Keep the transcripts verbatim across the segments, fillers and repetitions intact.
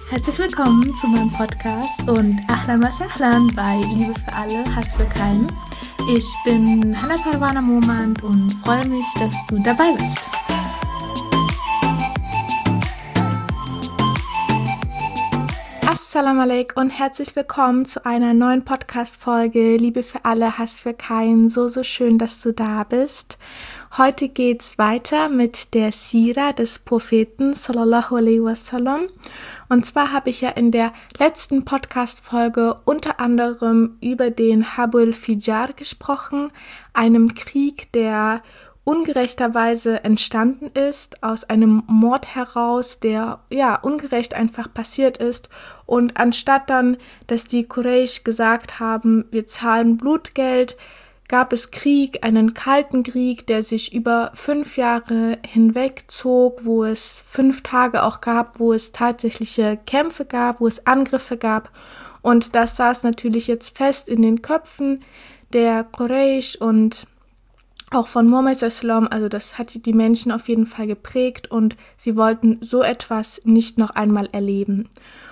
Herzlich willkommen zu meinem Podcast und Ahlan wa Sahlan bei Liebe für alle, Hass für keinen. Ich bin Hannah Parwana Momand und freue mich, dass du dabei bist. Assalamu alaikum und herzlich willkommen zu einer neuen Podcast-Folge Liebe für alle, Hass für keinen. So, so schön, dass du da bist. Heute geht's weiter mit der Sira des Propheten sallallahu alaihi wasallam. Und zwar habe ich ja in der letzten Podcast-Folge unter anderem über den Harbul Fijar gesprochen, einem Krieg, der ungerechterweise entstanden ist, aus einem Mord heraus, der ja ungerecht einfach passiert ist. Und anstatt dann, dass die Quraysh gesagt haben, wir zahlen Blutgeld, gab es Krieg, einen kalten Krieg, der sich über fünf Jahre hinweg zog, wo es fünf Tage auch gab, wo es tatsächliche Kämpfe gab, wo es Angriffe gab. Und das saß natürlich jetzt fest in den Köpfen der Quraysh und auch von Muhammad sallallahu alaihi wasallam, also das hat die Menschen auf jeden Fall geprägt und sie wollten so etwas nicht noch einmal erleben.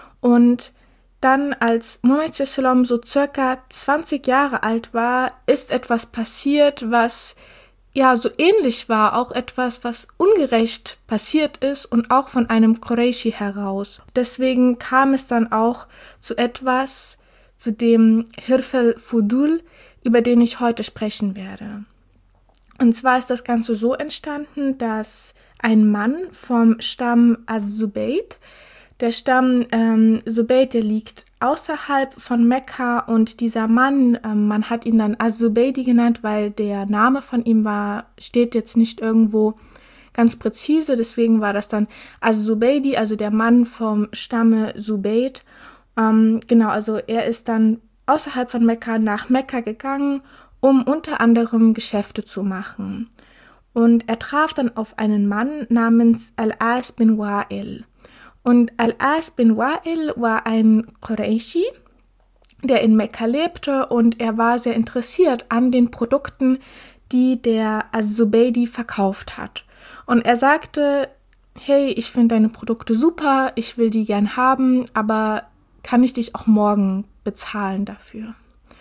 Und dann, als Muhammad sallallahu alaihi wasallam so circa zwanzig Jahre alt war, ist etwas passiert, was ja so ähnlich war, auch etwas, was ungerecht passiert ist und auch von einem Qurayshi heraus. Deswegen kam es dann auch zu etwas, zu dem Hirf al-Fudul, über den ich heute sprechen werde. Und zwar ist das Ganze so entstanden, dass ein Mann vom Stamm Az-Zubayd, der Stamm ähm, Zubayd, der liegt außerhalb von Mekka und dieser Mann, ähm, man hat ihn dann Az-Zubaydi genannt, weil der Name von ihm war, steht jetzt nicht irgendwo ganz präzise, deswegen war das dann Az-Zubaydi, also der Mann vom Stamme Zubayd. Ähm, genau, also er ist dann außerhalb von Mekka nach Mekka gegangen, um unter anderem Geschäfte zu machen. Und er traf dann auf einen Mann namens Al-As bin Wa'il. Und Al-As bin Wa'il war ein Qurayshi, der in Mekka lebte und er war sehr interessiert an den Produkten, die der Az-Zubaydi verkauft hat. Und er sagte, hey, ich finde deine Produkte super, ich will die gern haben, aber kann ich dich auch morgen bezahlen dafür?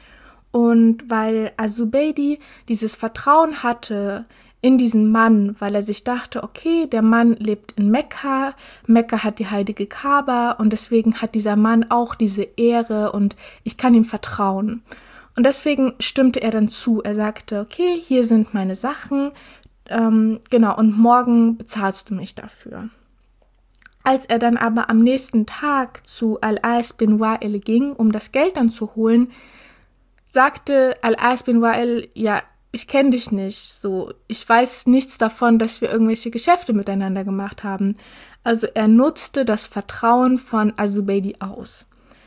Und weil Az-Zubaydi dieses Vertrauen hatte in diesen Mann, weil er sich dachte, okay, der Mann lebt in Mekka, Mekka hat die heilige Kaaba und deswegen hat dieser Mann auch diese Ehre und ich kann ihm vertrauen. Und deswegen stimmte er dann zu. Er sagte, okay, hier sind meine Sachen, ähm, genau, und morgen bezahlst du mich dafür. Als er dann aber am nächsten Tag zu Al-As bin Wa'il ging, um das Geld dann zu holen, sagte Al-As bin Wa'il, ja, ich kenne dich nicht, so, ich weiß nichts davon, dass wir irgendwelche Geschäfte miteinander gemacht haben. Also er nutzte das Vertrauen von Az-Zubaydi aus.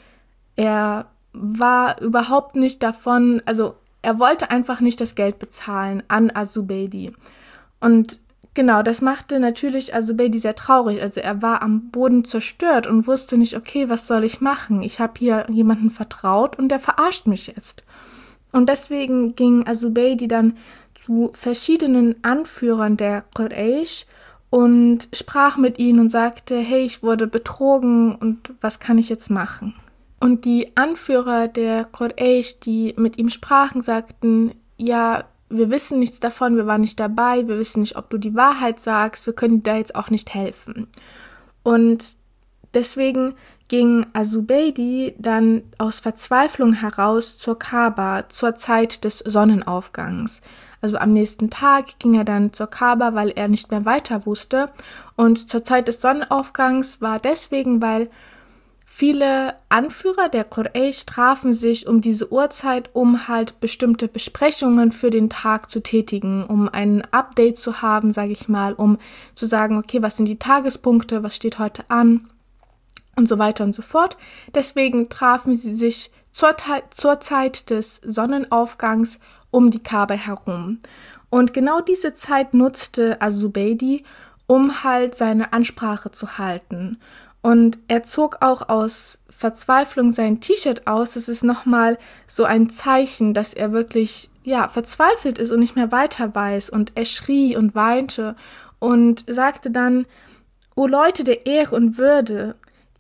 Er war überhaupt nicht davon, also er wollte einfach nicht das Geld bezahlen an Az-Zubaydi. Und genau, das machte natürlich Az-Zubaydi sehr traurig. Also er war am Boden zerstört und wusste nicht, okay, was soll ich machen? Ich habe hier jemanden vertraut und der verarscht mich jetzt. Und deswegen ging Az-Zubaydi dann zu verschiedenen Anführern der Quraysh und sprach mit ihnen und sagte, hey, ich wurde betrogen und was kann ich jetzt machen? Und die Anführer der Quraysh, die mit ihm sprachen, sagten, ja, wir wissen nichts davon, wir waren nicht dabei, wir wissen nicht, ob du die Wahrheit sagst, wir können dir da jetzt auch nicht helfen. Und deswegen ging Az-Zubaydi dann aus Verzweiflung heraus zur Kaaba zur Zeit des Sonnenaufgangs. Also am nächsten Tag ging er dann zur Kaaba, weil er nicht mehr weiter wusste. Und zur Zeit des Sonnenaufgangs war deswegen, weil viele Anführer der Quraysh trafen sich um diese Uhrzeit, um halt bestimmte Besprechungen für den Tag zu tätigen, um ein Update zu haben, sage ich mal, um zu sagen, okay, was sind die Tagespunkte, was steht heute an und so weiter und so fort. Deswegen trafen sie sich zur, zur Zeit des Sonnenaufgangs um die Kaaba herum. Und genau diese Zeit nutzte Az-Zubaydi, um halt seine Ansprache zu halten. Und er zog auch aus Verzweiflung sein T-Shirt aus. Das ist nochmal so ein Zeichen, dass er wirklich, ja, verzweifelt ist und nicht mehr weiter weiß. Und er schrie und weinte und sagte dann, O Leute der Ehre und Würde,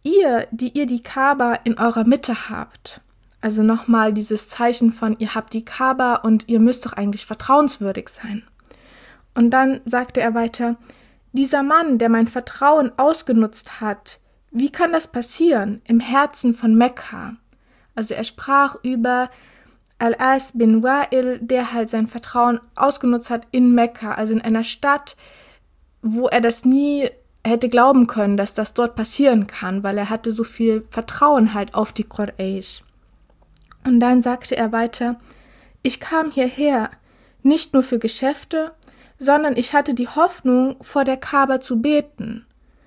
ihr, die ihr die Kaaba in eurer Mitte habt, also nochmal dieses Zeichen von, ihr habt die Kaaba und ihr müsst doch eigentlich vertrauenswürdig sein. Und dann sagte er weiter, dieser Mann, der mein Vertrauen ausgenutzt hat, wie kann das passieren im Herzen von Mekka? Also er sprach über Al-As bin Wa'il, der halt sein Vertrauen ausgenutzt hat in Mekka, also in einer Stadt, wo er das nie hätte glauben können, dass das dort passieren kann, weil er hatte so viel Vertrauen halt auf die Quraysh. Und dann sagte er weiter, ich kam hierher, nicht nur für Geschäfte, sondern ich hatte die Hoffnung, vor der Kaaba zu beten.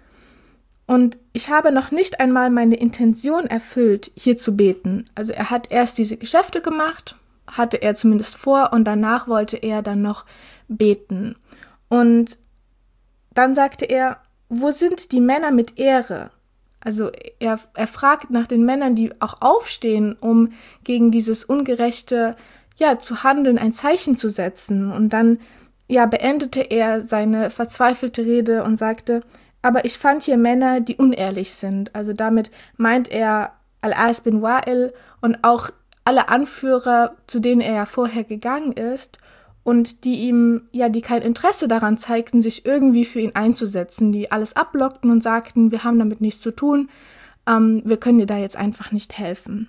Und ich habe noch nicht einmal meine Intention erfüllt, hier zu beten. Also er hat erst diese Geschäfte gemacht, hatte er zumindest vor, und danach wollte er dann noch beten. Und dann sagte er, wo sind die Männer mit Ehre? Also er, er fragt nach den Männern, die auch aufstehen, um gegen dieses Ungerechte, ja, zu handeln, ein Zeichen zu setzen. Und dann, ja, beendete er seine verzweifelte Rede und sagte, aber ich fand hier Männer, die unehrlich sind. Also damit meint er Al-As bin Wa'il und auch alle Anführer, zu denen er ja vorher gegangen ist und die ihm, ja, die kein Interesse daran zeigten, sich irgendwie für ihn einzusetzen, die alles ablockten und sagten, wir haben damit nichts zu tun, ähm, wir können dir da jetzt einfach nicht helfen.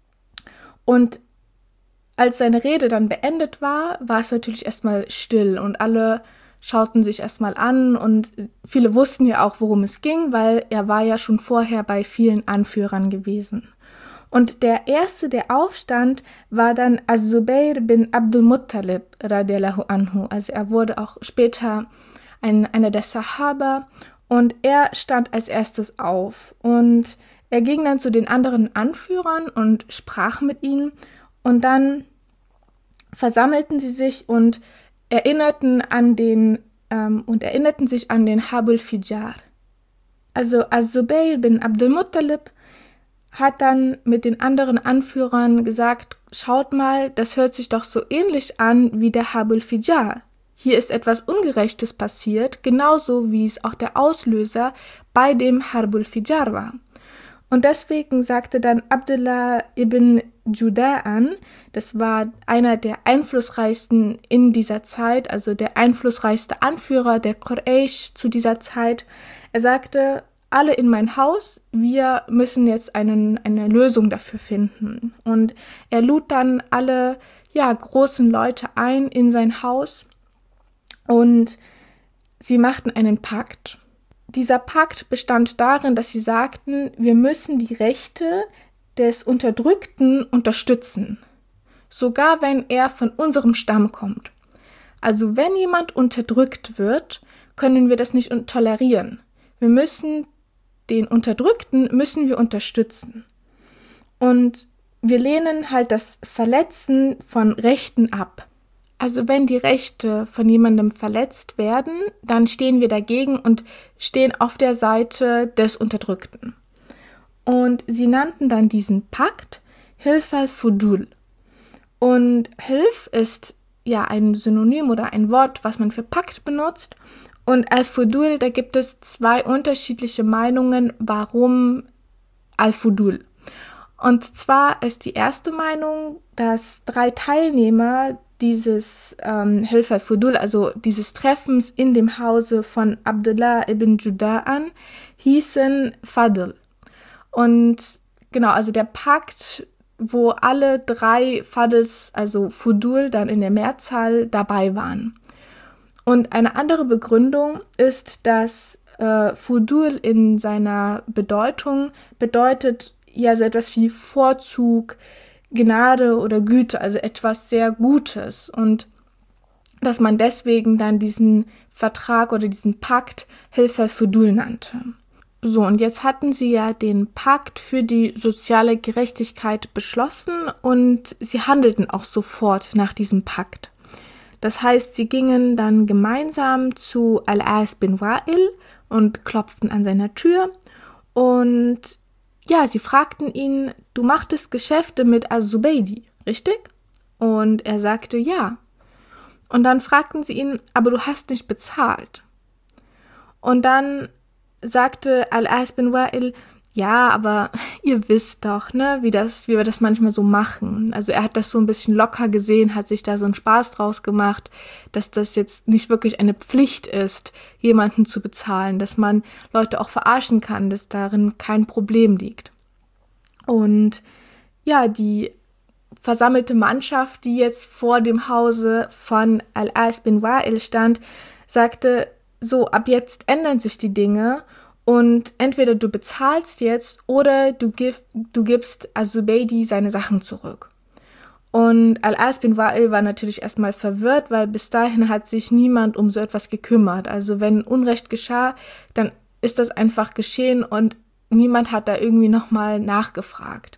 Und als seine Rede dann beendet war, war es natürlich erstmal still und alle schauten sich erstmal an und viele wussten ja auch, worum es ging, weil er war ja schon vorher bei vielen Anführern gewesen. Und der erste, der aufstand, war dann Az-Zubayr bin Abdul Muttalib radiallahu anhu. Also er wurde auch später ein, einer der Sahaba und er stand als erstes auf. Und er ging dann zu den anderen Anführern und sprach mit ihnen und dann versammelten sie sich und erinnerten an den ähm, und erinnerten sich an den Habul Fijar. Also Az-Zubayr bin Abdul Muttalib hat dann mit den anderen Anführern gesagt, schaut mal, das hört sich doch so ähnlich an wie der Habul Fijar. Hier ist etwas Ungerechtes passiert, genauso wie es auch der Auslöser bei dem Habul Fijar war. Und deswegen sagte dann Abdullah ibn Juda'an, das war einer der einflussreichsten in dieser Zeit, also der einflussreichste Anführer der Quraysh zu dieser Zeit. Er sagte, alle in mein Haus, wir müssen jetzt einen, eine Lösung dafür finden. Und er lud dann alle, ja, großen Leute ein in sein Haus und sie machten einen Pakt. Dieser Pakt bestand darin, dass sie sagten, wir müssen die Rechte des Unterdrückten unterstützen, sogar wenn er von unserem Stamm kommt. Also wenn jemand unterdrückt wird, können wir das nicht tolerieren. Wir müssen den Unterdrückten müssen wir unterstützen. Und wir lehnen halt das Verletzen von Rechten ab. Also wenn die Rechte von jemandem verletzt werden, dann stehen wir dagegen und stehen auf der Seite des Unterdrückten. Und sie nannten dann diesen Pakt Hilf al-Fudul. Und Hilf ist ja ein Synonym oder ein Wort, was man für Pakt benutzt. Und Al-Fudul, da gibt es zwei unterschiedliche Meinungen, warum Al-Fudul. Und zwar ist die erste Meinung, dass drei Teilnehmer dieses ähm, Hilf al-Fudul, also dieses Treffens in dem Hause von Abdullah ibn Juda'an, hießen Fadl. Und genau, also der Pakt, wo alle drei Fadls, also Fudul, dann in der Mehrzahl dabei waren. Und eine andere Begründung ist, dass äh, Fudul in seiner Bedeutung bedeutet ja so etwas wie Vorzug, Gnade oder Güte, also etwas sehr Gutes. Und dass man deswegen dann diesen Vertrag oder diesen Pakt Hilf al-Fudul nannte. So, und jetzt hatten sie ja den Pakt für die soziale Gerechtigkeit beschlossen und sie handelten auch sofort nach diesem Pakt. Das heißt, sie gingen dann gemeinsam zu Al-As bin Wa'il und klopften an seiner Tür und ja, sie fragten ihn, du machtest Geschäfte mit Az-Zubaydi, richtig? Und er sagte ja. Und dann fragten sie ihn, aber du hast nicht bezahlt. Und dann sagte Al-As bin Wa'il, ja, aber ihr wisst doch, ne, wie das, wie wir das manchmal so machen. Also er hat das so ein bisschen locker gesehen, hat sich da so einen Spaß draus gemacht, dass das jetzt nicht wirklich eine Pflicht ist, jemanden zu bezahlen, dass man Leute auch verarschen kann, dass darin kein Problem liegt. Und ja, die versammelte Mannschaft, die jetzt vor dem Hause von Al-As bin Wa'il stand, sagte, so, ab jetzt ändern sich die Dinge und entweder du bezahlst jetzt oder du, gib, du gibst Az-Zubaydi seine Sachen zurück. Und Al-As bin Wa'il war natürlich erstmal verwirrt, weil bis dahin hat sich niemand um so etwas gekümmert. Also wenn Unrecht geschah, dann ist das einfach geschehen und niemand hat da irgendwie nochmal nachgefragt.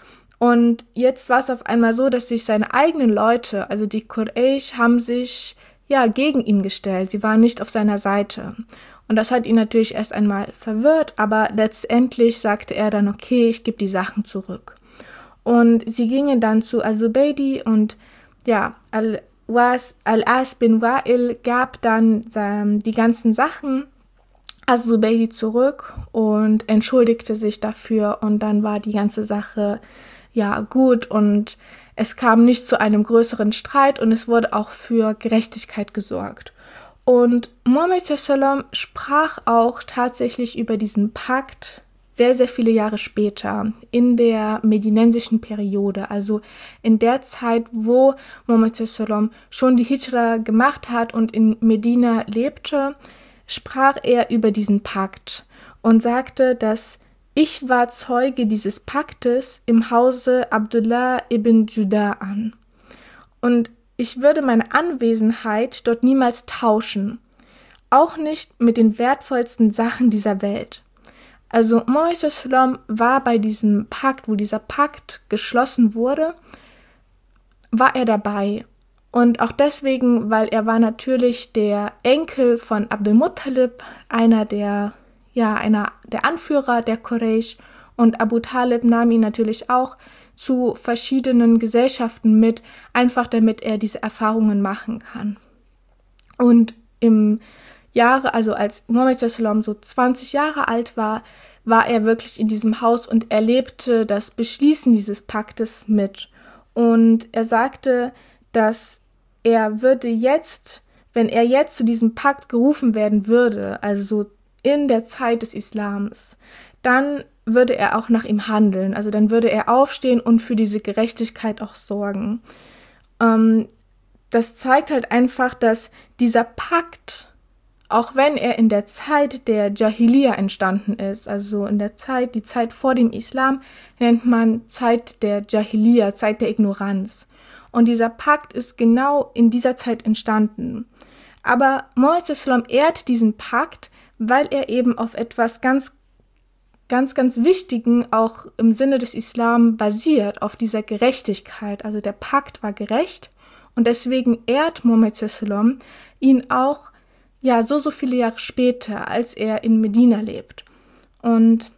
Und jetzt war es auf einmal so, dass sich seine eigenen Leute, also die Quraysh, haben sich ja gegen ihn gestellt. Sie waren nicht auf seiner Seite. Und das hat ihn natürlich erst einmal verwirrt, aber letztendlich sagte er dann, okay, ich gebe die Sachen zurück. Und sie gingen dann zu Az-Zubaydi und ja, Al-As Al-As bin Wa'il gab dann ähm, die ganzen Sachen Az-Zubaydi zurück und entschuldigte sich dafür und dann war die ganze Sache ja gut und es kam nicht zu einem größeren Streit und es wurde auch für Gerechtigkeit gesorgt. Und Muhammad sallallahu alaihi wasallam sprach auch tatsächlich über diesen Pakt sehr, sehr viele Jahre später, in der medinensischen Periode, also in der Zeit, wo Muhammad sallallahu alaihi wasallam schon die Hijra gemacht hat und in Medina lebte, sprach er über diesen Pakt und sagte, dass ich war Zeuge dieses Paktes im Hause Abdullah ibn Juda'an. Und ich würde meine Anwesenheit dort niemals tauschen. Auch nicht mit den wertvollsten Sachen dieser Welt. Also Muhammad sallallahu alaihi wasallam war bei diesem Pakt, wo dieser Pakt geschlossen wurde, war er dabei. Und auch deswegen, weil er war natürlich der Enkel von Abdul Muttalib, einer der ja, einer der Anführer der Quraysh, und Abu Talib nahm ihn natürlich auch zu verschiedenen Gesellschaften mit, einfach damit er diese Erfahrungen machen kann. Und im Jahre, also als Muhammad sallallahu alaihi wasallam so zwanzig Jahre alt war, war er wirklich in diesem Haus und erlebte das Beschließen dieses Paktes mit. Und er sagte, dass er würde jetzt, wenn er jetzt zu diesem Pakt gerufen werden würde, also so in der Zeit des Islams, dann würde er auch nach ihm handeln. Also dann würde er aufstehen und für diese Gerechtigkeit auch sorgen. Ähm, das zeigt halt einfach, dass dieser Pakt, auch wenn er in der Zeit der Jahiliya entstanden ist, also in der Zeit, die Zeit vor dem Islam, nennt man Zeit der Jahiliya, Zeit der Ignoranz. Und dieser Pakt ist genau in dieser Zeit entstanden. Aber Muhammad sallallahu alaihi wasallam ehrt diesen Pakt, weil er eben auf etwas ganz, ganz, ganz Wichtigen auch im Sinne des Islam basiert, auf dieser Gerechtigkeit. Also der Pakt war gerecht und deswegen ehrt Muhammad sallallahu alaihi wasallam ihn auch ja so, so viele Jahre später, als er in Medina lebt. Und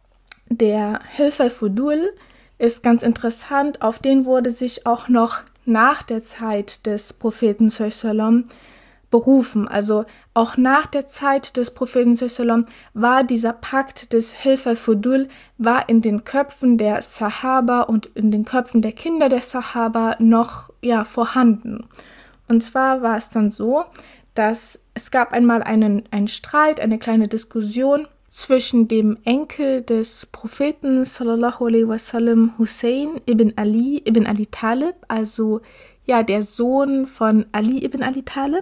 der Hilf al-Fudul ist ganz interessant, auf den wurde sich auch noch nach der Zeit des Propheten sallallahu alaihi wasallam berufen. Also auch nach der Zeit des Propheten sallallahu alaihi wasallam war dieser Pakt des Hilf al-Fudul war in den Köpfen der Sahaba und in den Köpfen der Kinder der Sahaba noch ja vorhanden. Und zwar war es dann so, dass es gab einmal einen, einen Streit, eine kleine Diskussion zwischen dem Enkel des Propheten sallallahu alaihi wasallam, Hussein ibn Ali ibn Abi Talib, also ja der Sohn von Ali ibn Abi Talib.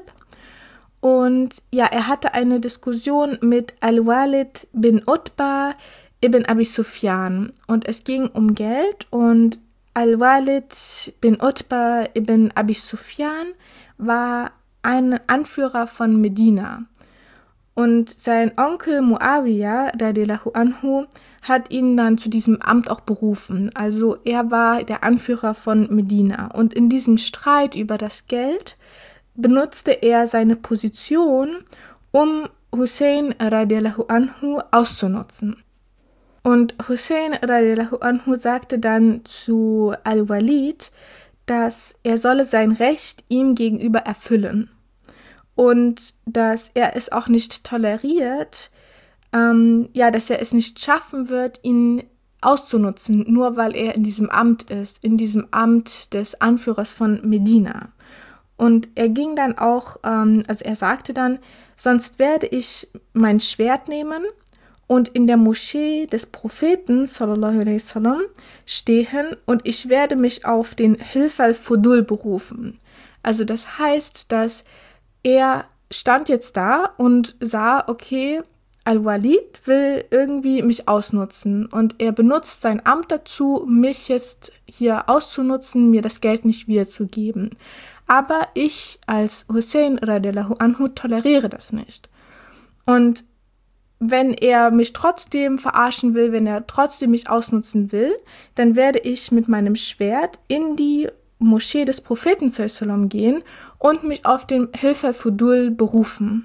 Und ja, er hatte eine Diskussion mit Al-Walid bin Utba ibn Abi Sufyan. Und es ging um Geld und Al-Walid bin Utba ibn Abi Sufyan war ein Anführer von Medina. Und sein Onkel Muawiyah, radiyallahu anhu, hat ihn dann zu diesem Amt auch berufen. Also er war der Anführer von Medina. Und in diesem Streit über das Geld benutzte er seine Position, um Hussein radiyallahu anhu auszunutzen. Und Hussein radiyallahu anhu sagte dann zu Al-Walid, dass er solle sein Recht ihm gegenüber erfüllen und dass er es auch nicht toleriert, ähm, ja, dass er es nicht schaffen wird, ihn auszunutzen, nur weil er in diesem Amt ist, in diesem Amt des Anführers von Medina. Und er ging dann auch, ähm, also er sagte dann, sonst werde ich mein Schwert nehmen und in der Moschee des Propheten, sallallahu alaihi wasallam, stehen und ich werde mich auf den Hilf al-Fudul berufen. Also das heißt, dass er stand jetzt da und sah, okay, Al-Walid will irgendwie mich ausnutzen und er benutzt sein Amt dazu, mich jetzt hier auszunutzen, mir das Geld nicht wiederzugeben. Aber ich als Hussein radiallahu anhu toleriere das nicht. Und wenn er mich trotzdem verarschen will, wenn er trotzdem mich ausnutzen will, dann werde ich mit meinem Schwert in die Moschee des Propheten sallam gehen und mich auf den Hilf al-Fudul berufen.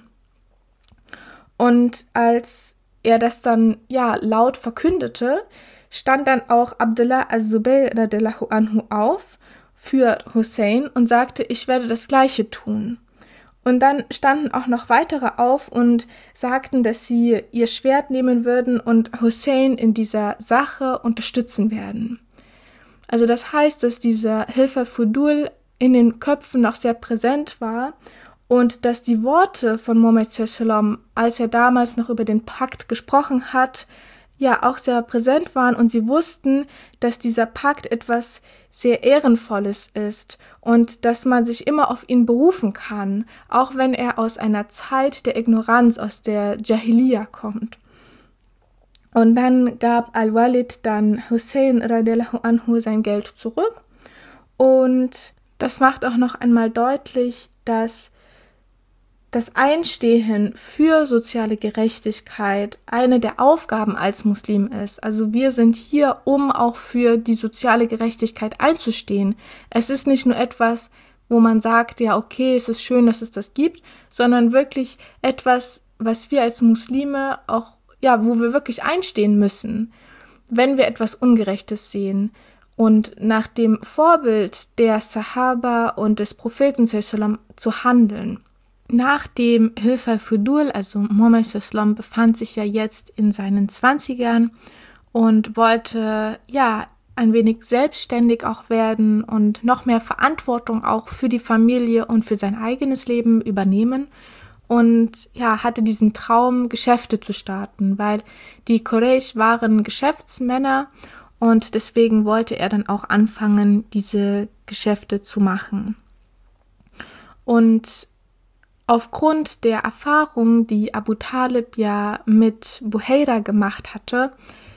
Und als er das dann ja laut verkündete, stand dann auch Abdullah az-Zubayr radiallahu anhu auf für Hussein und sagte, ich werde das Gleiche tun. Und dann standen auch noch weitere auf und sagten, dass sie ihr Schwert nehmen würden und Hussein in dieser Sache unterstützen werden. Also das heißt, dass dieser Hilf al-Fudul in den Köpfen noch sehr präsent war und dass die Worte von Muhammad sallam, als er damals noch über den Pakt gesprochen hat, ja auch sehr präsent waren und sie wussten, dass dieser Pakt etwas sehr Ehrenvolles ist und dass man sich immer auf ihn berufen kann, auch wenn er aus einer Zeit der Ignoranz, aus der Jahiliya kommt. Und dann gab Al-Walid dann Hussein radiallahu anhu sein Geld zurück und das macht auch noch einmal deutlich, dass das Einstehen für soziale Gerechtigkeit eine der Aufgaben als Muslim ist. Also wir sind hier, um auch für die soziale Gerechtigkeit einzustehen. Es ist nicht nur etwas, wo man sagt, ja okay, es ist schön, dass es das gibt, sondern wirklich etwas, was wir als Muslime auch, ja, wo wir wirklich einstehen müssen, wenn wir etwas Ungerechtes sehen. Und nach dem Vorbild der Sahaba und des Propheten sallam zu handeln. Nach dem Hilf al-Fudul, also Muhammad sallam befand sich ja jetzt in seinen Zwanzigern und wollte ja ein wenig selbstständig auch werden und noch mehr Verantwortung auch für die Familie und für sein eigenes Leben übernehmen und ja, hatte diesen Traum, Geschäfte zu starten, weil die Quraysh waren Geschäftsmänner und deswegen wollte er dann auch anfangen, diese Geschäfte zu machen. Und aufgrund der Erfahrung, die Abu Talib ja mit Buhaira gemacht hatte,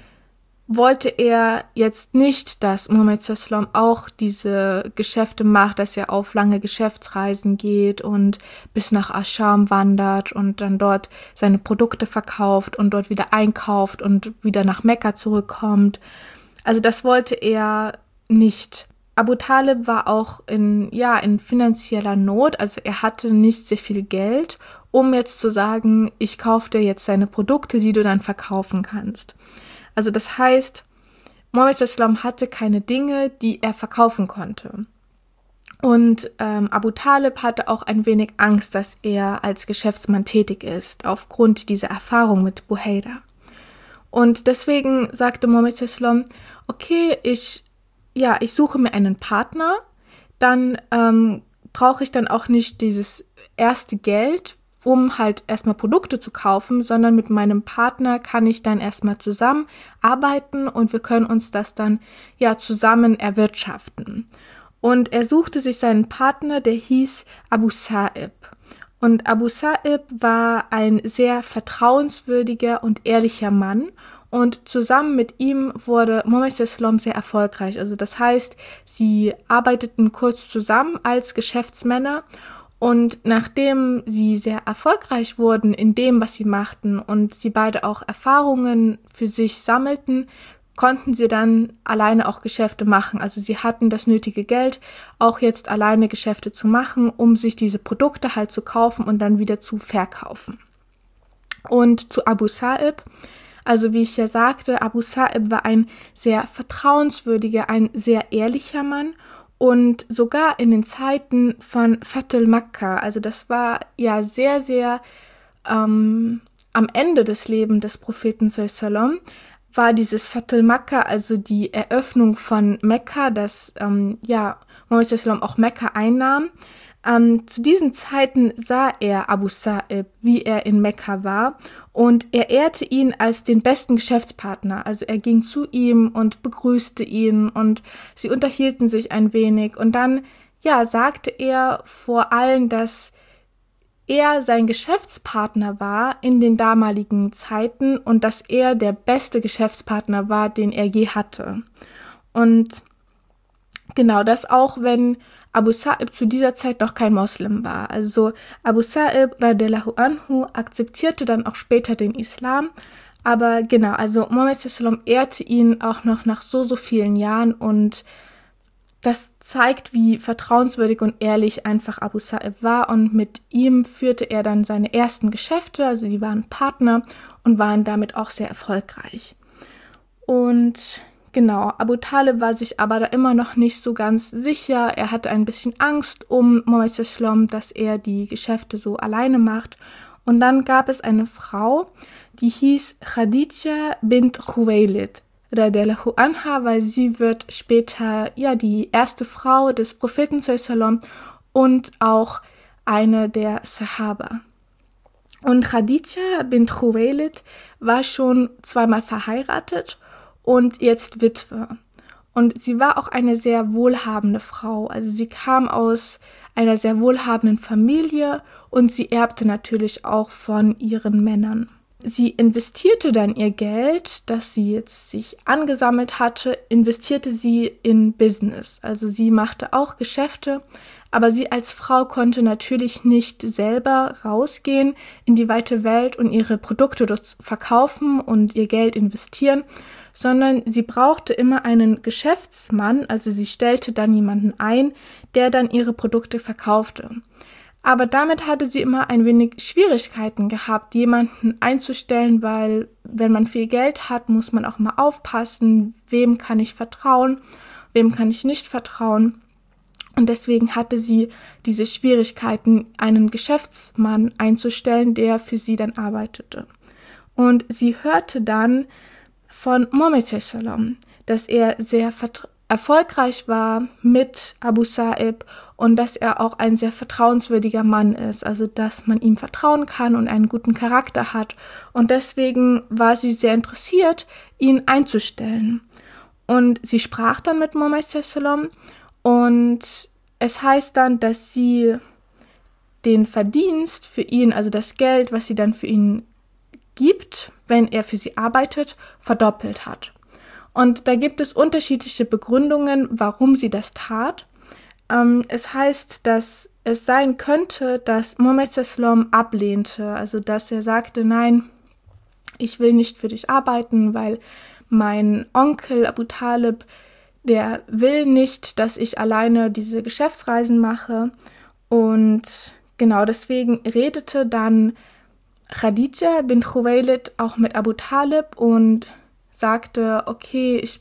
wollte er jetzt nicht, dass Muhammad sallam auch diese Geschäfte macht, dass er auf lange Geschäftsreisen geht und bis nach Ascham wandert und dann dort seine Produkte verkauft und dort wieder einkauft und wieder nach Mekka zurückkommt. Also das wollte er nicht. Abu Talib war auch in, ja, in finanzieller Not, also er hatte nicht sehr viel Geld, um jetzt zu sagen, ich kaufe dir jetzt deine Produkte, die du dann verkaufen kannst. Also das heißt, Muhammad sallam hatte keine Dinge, die er verkaufen konnte. Und ähm, Abu Talib hatte auch ein wenig Angst, dass er als Geschäftsmann tätig ist, aufgrund dieser Erfahrung mit Buhaira. Und deswegen sagte Muhammad sallam, okay, ich ja, ich suche mir einen Partner, dann ähm, brauche ich dann auch nicht dieses erste Geld, um halt erstmal Produkte zu kaufen, sondern mit meinem Partner kann ich dann erstmal zusammen arbeiten und wir können uns das dann ja zusammen erwirtschaften. Und er suchte sich seinen Partner, der hieß Abu Sa'ib. Und Abu Sa'ib war ein sehr vertrauenswürdiger und ehrlicher Mann. Und zusammen mit ihm wurde Muhammad sallam sehr erfolgreich. Also das heißt, sie arbeiteten kurz zusammen als Geschäftsmänner und nachdem sie sehr erfolgreich wurden in dem, was sie machten und sie beide auch Erfahrungen für sich sammelten, konnten sie dann alleine auch Geschäfte machen. Also sie hatten das nötige Geld, auch jetzt alleine Geschäfte zu machen, um sich diese Produkte halt zu kaufen und dann wieder zu verkaufen. Und zu Abu Sa'ib. Also wie ich ja sagte, Abu Sa'ib war ein sehr vertrauenswürdiger, ein sehr ehrlicher Mann und sogar in den Zeiten von Fath al-Makka, also das war ja sehr, sehr ähm, am Ende des Lebens des Propheten sallam war dieses Fath al-Makka, also die Eröffnung von Mekka, dass ähm, ja, Mohammed sallam auch Mekka einnahm. Ähm, zu diesen Zeiten sah er Abu Sa'ib, wie er in Mekka war, und er ehrte ihn als den besten Geschäftspartner. Also er ging zu ihm und begrüßte ihn und sie unterhielten sich ein wenig. Und dann, ja, sagte er vor allem, dass er sein Geschäftspartner war in den damaligen Zeiten und dass er der beste Geschäftspartner war, den er je hatte. Und genau das auch, wenn Abu Sa'ib zu dieser Zeit noch kein Moslem war. Also Abu Sa'ib radiallahu anhu akzeptierte dann auch später den Islam. Aber genau, also Mohammed sallam ehrte ihn auch noch nach so, so vielen Jahren, und das zeigt, wie vertrauenswürdig und ehrlich einfach Abu Sa'ib war, und mit ihm führte er dann seine ersten Geschäfte, also die waren Partner und waren damit auch sehr erfolgreich. Und genau, Abu Talib war sich aber da immer noch nicht so ganz sicher. Er hatte ein bisschen Angst um Mohammed sallam, dass er die Geschäfte so alleine macht. Und dann gab es eine Frau, die hieß Khadija bint Khuwaylid radiallahu anha, weil sie wird später ja die erste Frau des Propheten sallam und auch eine der Sahaba. Und Khadija bint Khuwaylid war schon zweimal verheiratet und jetzt Witwe. Und sie war auch eine sehr wohlhabende Frau. Also sie kam aus einer sehr wohlhabenden Familie und sie erbte natürlich auch von ihren Männern. Sie investierte dann ihr Geld, das sie jetzt sich angesammelt hatte, investierte sie in Business. Also sie machte auch Geschäfte, aber sie als Frau konnte natürlich nicht selber rausgehen in die weite Welt und ihre Produkte dort verkaufen und ihr Geld investieren, sondern sie brauchte immer einen Geschäftsmann, also sie stellte dann jemanden ein, der dann ihre Produkte verkaufte. Aber damit hatte sie immer ein wenig Schwierigkeiten gehabt, jemanden einzustellen, weil wenn man viel Geld hat, muss man auch mal aufpassen, wem kann ich vertrauen, wem kann ich nicht vertrauen. Und deswegen hatte sie diese Schwierigkeiten, einen Geschäftsmann einzustellen, der für sie dann arbeitete. Und sie hörte dann von Mohammed sallam, dass er sehr vertraut erfolgreich war mit Abu Sa'ib und dass er auch ein sehr vertrauenswürdiger Mann ist, also dass man ihm vertrauen kann und einen guten Charakter hat. Und deswegen war sie sehr interessiert, ihn einzustellen. Und sie sprach dann mit Mohammed sallam und es heißt dann, dass sie den Verdienst für ihn, also das Geld, was sie dann für ihn gibt, wenn er für sie arbeitet, verdoppelt hat. Und da gibt es unterschiedliche Begründungen, warum sie das tat. Ähm, es heißt, dass es sein könnte, dass Mohammed sallam ablehnte, also dass er sagte, nein, ich will nicht für dich arbeiten, weil mein Onkel Abu Talib, der will nicht, dass ich alleine diese Geschäftsreisen mache. Und genau deswegen redete dann Khadija bint Khuwaylid auch mit Abu Talib und sagte, okay, ich,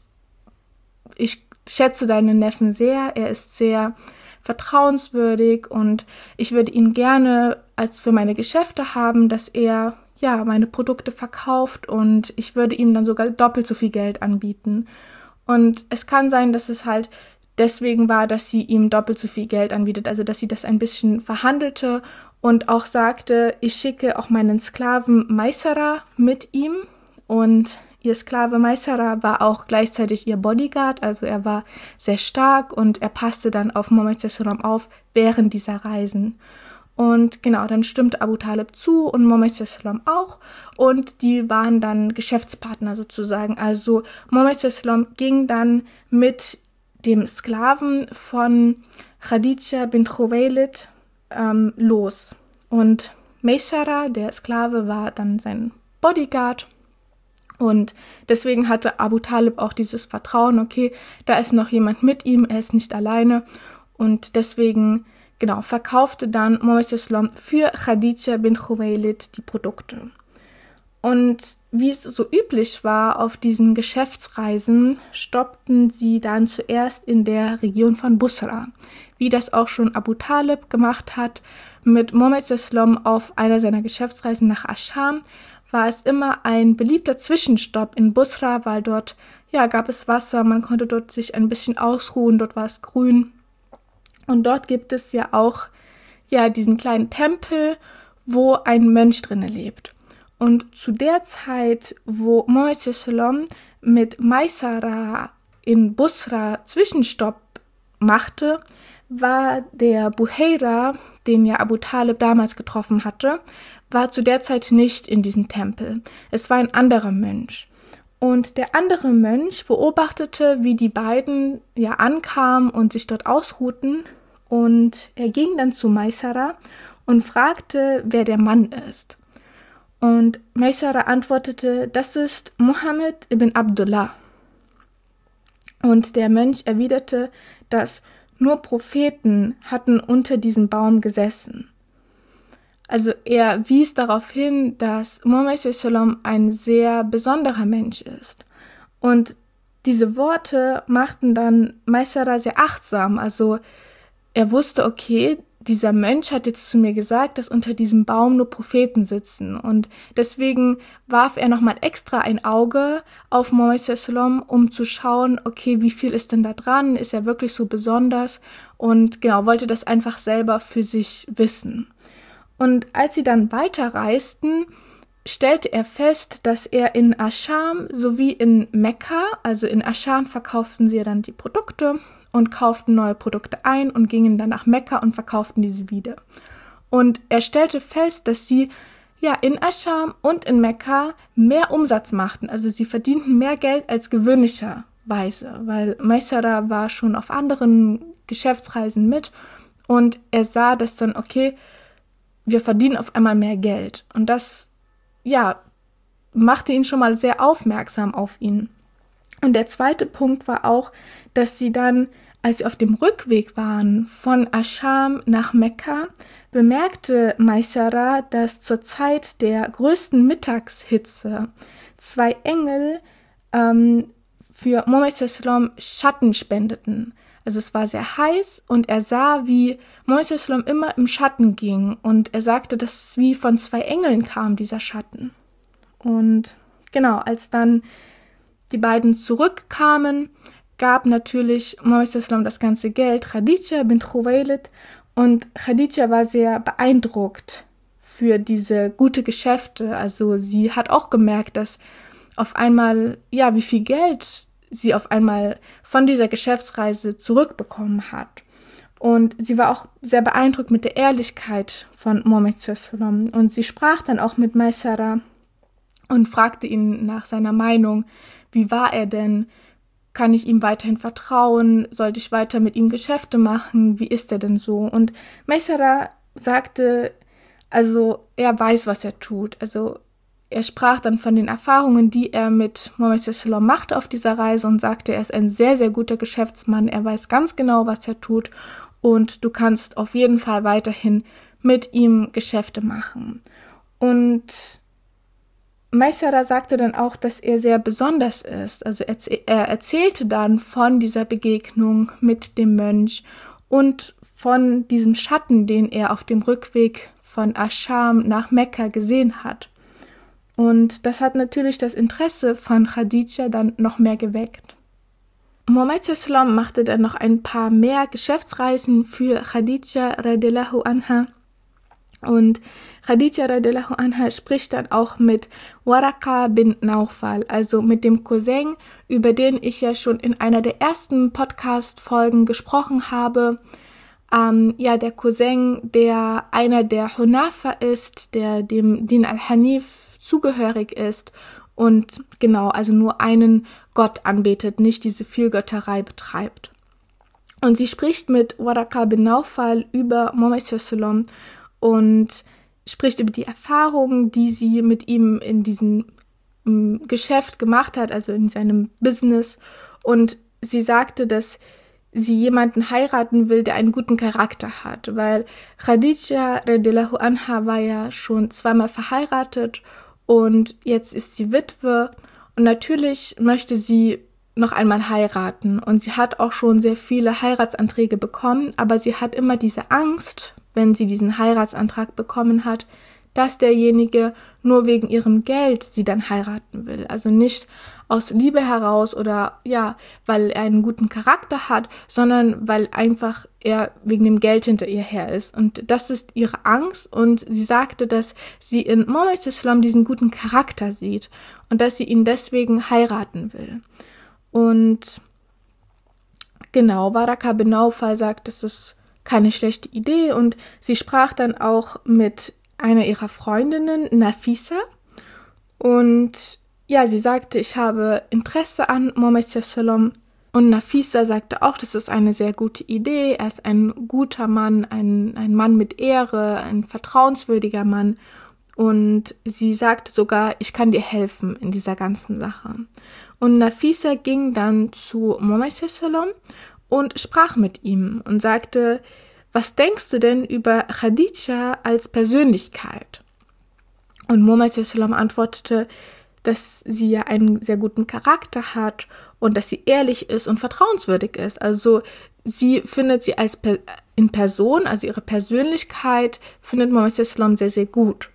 ich schätze deinen Neffen sehr, er ist sehr vertrauenswürdig und ich würde ihn gerne als für meine Geschäfte haben, dass er ja meine Produkte verkauft und ich würde ihm dann sogar doppelt so viel Geld anbieten. Und es kann sein, dass es halt deswegen war, dass sie ihm doppelt so viel Geld anbietet, also dass sie das ein bisschen verhandelte und auch sagte, ich schicke auch meinen Sklaven Maisara mit ihm, und ihr Sklave Maisara war auch gleichzeitig ihr Bodyguard, also er war sehr stark und er passte dann auf Mohammed sallam auf während dieser Reisen. Und genau, dann stimmte Abu Talib zu und Mohammed sallam auch und die waren dann Geschäftspartner sozusagen. Also Mohammed sallam ging dann mit dem Sklaven von Khadija bint Khuwaylid ähm, los. Und Maisara, der Sklave, war dann sein Bodyguard. Und deswegen hatte Abu Talib auch dieses Vertrauen, okay, da ist noch jemand mit ihm, er ist nicht alleine. Und deswegen, genau, verkaufte dann Mohammed sallam für Khadija bint Khuwaylid die Produkte. Und wie es so üblich war auf diesen Geschäftsreisen, stoppten sie dann zuerst in der Region von Busra, wie das auch schon Abu Talib gemacht hat mit Mohammed sallam auf einer seiner Geschäftsreisen nach Ascham, war es immer ein beliebter Zwischenstopp in Busra, weil dort, ja, gab es Wasser, man konnte dort sich ein bisschen ausruhen, dort war es grün. Und dort gibt es ja auch, ja, diesen kleinen Tempel, wo ein Mönch drinne lebt. Und zu der Zeit, wo Mohammed mit Maysara in Busra Zwischenstopp machte, war der Buheira, den ja Abu Talib damals getroffen hatte, war zu der Zeit nicht in diesem Tempel. Es war ein anderer Mönch. Und der andere Mönch beobachtete, wie die beiden ja ankamen und sich dort ausruhten. Und er ging dann zu Maysara und fragte, wer der Mann ist. Und Maysara antwortete, das ist Muhammad ibn Abdullah. Und der Mönch erwiderte, dass nur Propheten hatten unter diesem Baum gesessen. Also er wies darauf hin, dass Muhammad ein sehr besonderer Mensch ist. Und diese Worte machten dann Maysara sehr achtsam. Also er wusste, okay, dieser Mönch hat jetzt zu mir gesagt, dass unter diesem Baum nur Propheten sitzen. Und deswegen warf er nochmal extra ein Auge auf Muhammad, um zu schauen, okay, wie viel ist denn da dran? Ist er wirklich so besonders? Und genau, wollte das einfach selber für sich wissen. Und als sie dann weiterreisten, stellte er fest, dass er in Ascham sowie in Mekka, also in Ascham verkauften sie dann die Produkte und kauften neue Produkte ein und gingen dann nach Mekka und verkauften diese wieder. Und er stellte fest, dass sie ja in Ascham und in Mekka mehr Umsatz machten. Also sie verdienten mehr Geld als gewöhnlicherweise, weil Maysara war schon auf anderen Geschäftsreisen mit und er sah, dass dann, okay, wir verdienen auf einmal mehr Geld. Und das, ja, machte ihn schon mal sehr aufmerksam auf ihn. Und der zweite Punkt war auch, dass sie dann, als sie auf dem Rückweg waren von Ascham nach Mekka, bemerkte Maysara, dass zur Zeit der größten Mittagshitze zwei Engel ähm, für Muhammad Schatten spendeten. Also es war sehr heiß und er sah, wie Muhammad immer im Schatten ging und er sagte, dass es wie von zwei Engeln kam, dieser Schatten. Und genau, als dann die beiden zurückkamen, gab natürlich Muhammad das ganze Geld Khadija bint Khuwaylid und Khadija war sehr beeindruckt für diese gute Geschäfte. Also sie hat auch gemerkt, dass auf einmal, ja, wie viel Geld sie auf einmal von dieser Geschäftsreise zurückbekommen hat. Und sie war auch sehr beeindruckt mit der Ehrlichkeit von Muhammad. Und sie sprach dann auch mit Maysara und fragte ihn nach seiner Meinung, wie war er denn? Kann ich ihm weiterhin vertrauen? Sollte ich weiter mit ihm Geschäfte machen? Wie ist er denn so? Und Maysara sagte, also er weiß, was er tut. Also er sprach dann von den Erfahrungen, die er mit Muhammad machte auf dieser Reise und sagte, er ist ein sehr, sehr guter Geschäftsmann. Er weiß ganz genau, was er tut und du kannst auf jeden Fall weiterhin mit ihm Geschäfte machen. Und Maysara sagte dann auch, dass er sehr besonders ist. Also er, er erzählte dann von dieser Begegnung mit dem Mönch und von diesem Schatten, den er auf dem Rückweg von Ascham nach Mekka gesehen hat. Und das hat natürlich das Interesse von Khadija dann noch mehr geweckt. Muhammad machte dann noch ein paar mehr Geschäftsreisen für Khadija radiallahu anha. Und Khadija radiallahu anha spricht dann auch mit Waraqa bin Naufal, also mit dem Cousin, über den ich ja schon in einer der ersten Podcast-Folgen gesprochen habe. Ähm, ja, der Cousin, der einer der Hunafa ist, der dem Din al-Hanif zugehörig ist und genau, also nur einen Gott anbetet, nicht diese Vielgötterei betreibt. Und sie spricht mit Waraqa bin Naufal über Muhammad und spricht über die Erfahrungen, die sie mit ihm in diesem um, Geschäft gemacht hat, also in seinem Business. Und sie sagte, dass sie jemanden heiraten will, der einen guten Charakter hat, weil Khadija radiallahu anha war ja schon zweimal verheiratet und jetzt ist sie Witwe und natürlich möchte sie noch einmal heiraten und sie hat auch schon sehr viele Heiratsanträge bekommen, aber sie hat immer diese Angst, wenn sie diesen Heiratsantrag bekommen hat, dass derjenige nur wegen ihrem Geld sie dann heiraten will. Also nicht aus Liebe heraus oder ja, weil er einen guten Charakter hat, sondern weil einfach er wegen dem Geld hinter ihr her ist. Und das ist ihre Angst. Und sie sagte, dass sie in Mohammed sallam diesen guten Charakter sieht und dass sie ihn deswegen heiraten will. Und genau, Waraka bin Naufal sagt, das ist keine schlechte Idee. Und sie sprach dann auch mit einer ihrer Freundinnen, Nafisa. Und ja, sie sagte, ich habe Interesse an Mohammed sallam. Und Nafisa sagte auch, das ist eine sehr gute Idee. Er ist ein guter Mann, ein, ein Mann mit Ehre, ein vertrauenswürdiger Mann. Und sie sagte sogar, ich kann dir helfen in dieser ganzen Sache. Und Nafisa ging dann zu Mohammed sallam und sprach mit ihm und sagte, was denkst du denn über Khadija als Persönlichkeit? Und Mohammed sallam antwortete, dass sie ja einen sehr guten Charakter hat und dass sie ehrlich ist und vertrauenswürdig ist. Also sie findet sie als per- in Person, also ihre Persönlichkeit, findet Mohammed sallam sehr, sehr gut.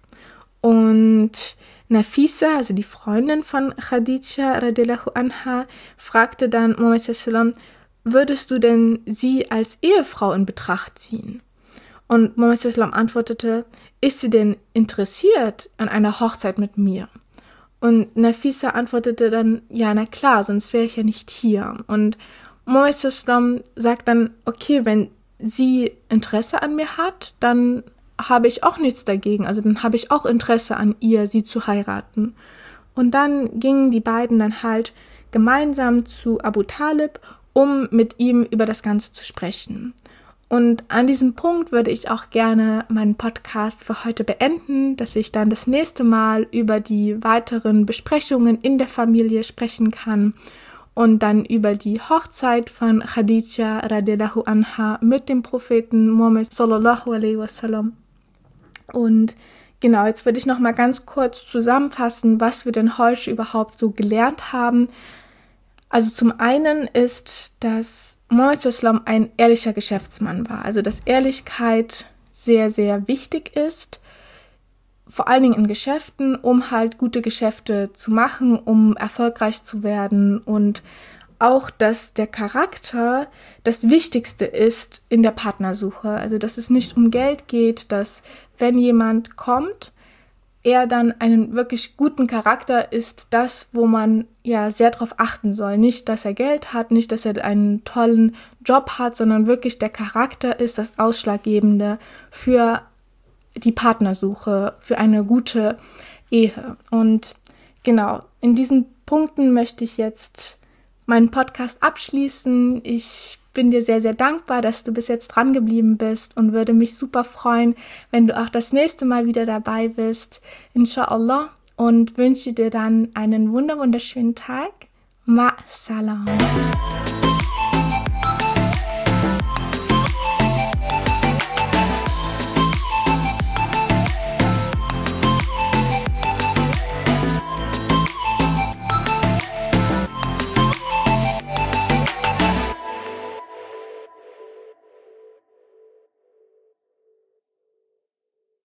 Und Nafisa, also die Freundin von Khadija radiallahu anha, fragte dann Mohammed sallam, würdest du denn sie als Ehefrau in Betracht ziehen? Und Mohammed sallam antwortete, ist sie denn interessiert an einer Hochzeit mit mir? Und Nafisa antwortete dann, ja, na klar, sonst wäre ich ja nicht hier. Und Mohammed sallam sagt dann, okay, wenn sie Interesse an mir hat, dann habe ich auch nichts dagegen. Also dann habe ich auch Interesse an ihr, sie zu heiraten. Und dann gingen die beiden dann halt gemeinsam zu Abu Talib, um mit ihm über das Ganze zu sprechen. Und an diesem Punkt würde ich auch gerne meinen Podcast für heute beenden, dass ich dann das nächste Mal über die weiteren Besprechungen in der Familie sprechen kann und dann über die Hochzeit von Khadija radiallahu anha mit dem Propheten Muhammad sallallahu alaihi wasallam. Und genau, jetzt würde ich noch mal ganz kurz zusammenfassen, was wir denn heute überhaupt so gelernt haben. Also zum einen ist, dass Mohammed sallam ein ehrlicher Geschäftsmann war. Also dass Ehrlichkeit sehr, sehr wichtig ist, vor allen Dingen in Geschäften, um halt gute Geschäfte zu machen, um erfolgreich zu werden. Und auch, dass der Charakter das Wichtigste ist in der Partnersuche. Also dass es nicht um Geld geht, dass wenn jemand kommt, er dann einen wirklich guten Charakter ist, das, wo man ja sehr darauf achten soll. Nicht, dass er Geld hat, nicht, dass er einen tollen Job hat, sondern wirklich der Charakter ist das Ausschlaggebende für die Partnersuche, für eine gute Ehe. Und genau, in diesen Punkten möchte ich jetzt meinen Podcast abschließen. Ich bin dir sehr, sehr dankbar, dass du bis jetzt dran geblieben bist und würde mich super freuen, wenn du auch das nächste Mal wieder dabei bist, inshallah, und wünsche dir dann einen wunder wunderschönen Tag. Ma salam.